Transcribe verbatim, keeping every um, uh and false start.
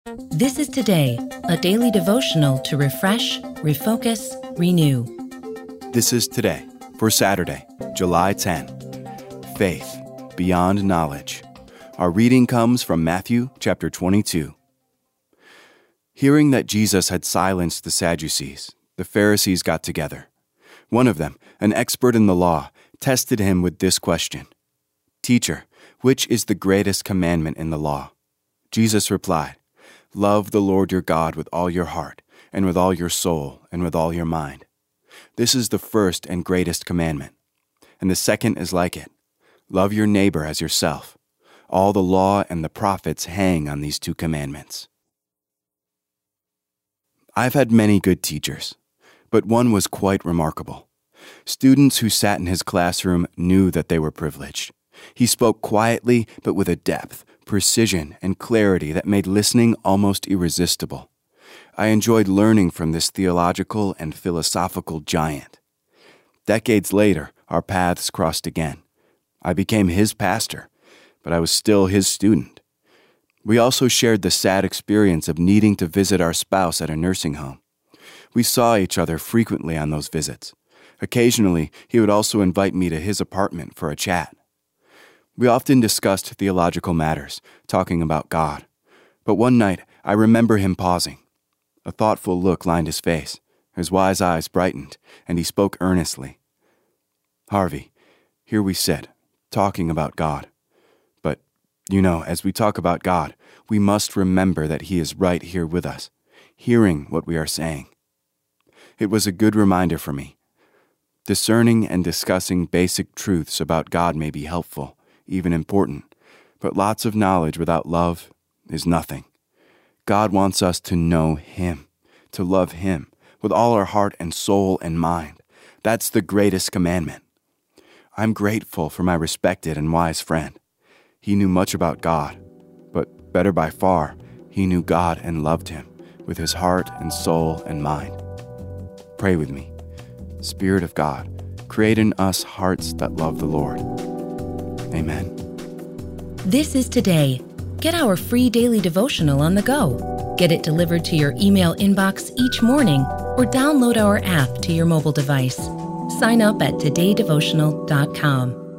This is Today, a daily devotional to refresh, refocus, renew. This is Today for Saturday, July tenth. Faith beyond knowledge. Our reading comes from Matthew chapter twenty-two. Hearing that Jesus had silenced the Sadducees, the Pharisees got together. One of them, an expert in the law, tested him with this question: "Teacher, which is the greatest commandment in the law?" Jesus replied, "Love the Lord your God with all your heart, and with all your soul, and with all your mind. This is the first and greatest commandment. And the second is like it. Love your neighbor as yourself. All the law and the prophets hang on these two commandments." I've had many good teachers, but one was quite remarkable. Students who sat in his classroom knew that they were privileged. He spoke quietly, but with a depth, precision, and clarity that made listening almost irresistible. I enjoyed learning from this theological and philosophical giant. Decades later, our paths crossed again. I became his pastor, but I was still his student. We also shared the sad experience of needing to visit our spouse at a nursing home. We saw each other frequently on those visits. Occasionally, he would also invite me to his apartment for a chat. We often discussed theological matters, talking about God. But one night, I remember him pausing. A thoughtful look lined his face. His wise eyes brightened, and he spoke earnestly. "Harvey, here we sit, talking about God. But, you know, as we talk about God, we must remember that he is right here with us, hearing what we are saying." It was a good reminder for me. Discerning and discussing basic truths about God may be helpful, even important, but lots of knowledge without love is nothing. God wants us to know him, to love him with all our heart and soul and mind. That's the greatest commandment. I'm grateful for my respected and wise friend. He knew much about God, but better by far, he knew God and loved him with his heart and soul and mind. Pray with me. Spirit of God, create in us hearts that love the Lord. Amen. This is Today. Get our free daily devotional on the go. Get it delivered to your email inbox each morning or download our app to your mobile device. Sign up at today devotional dot com.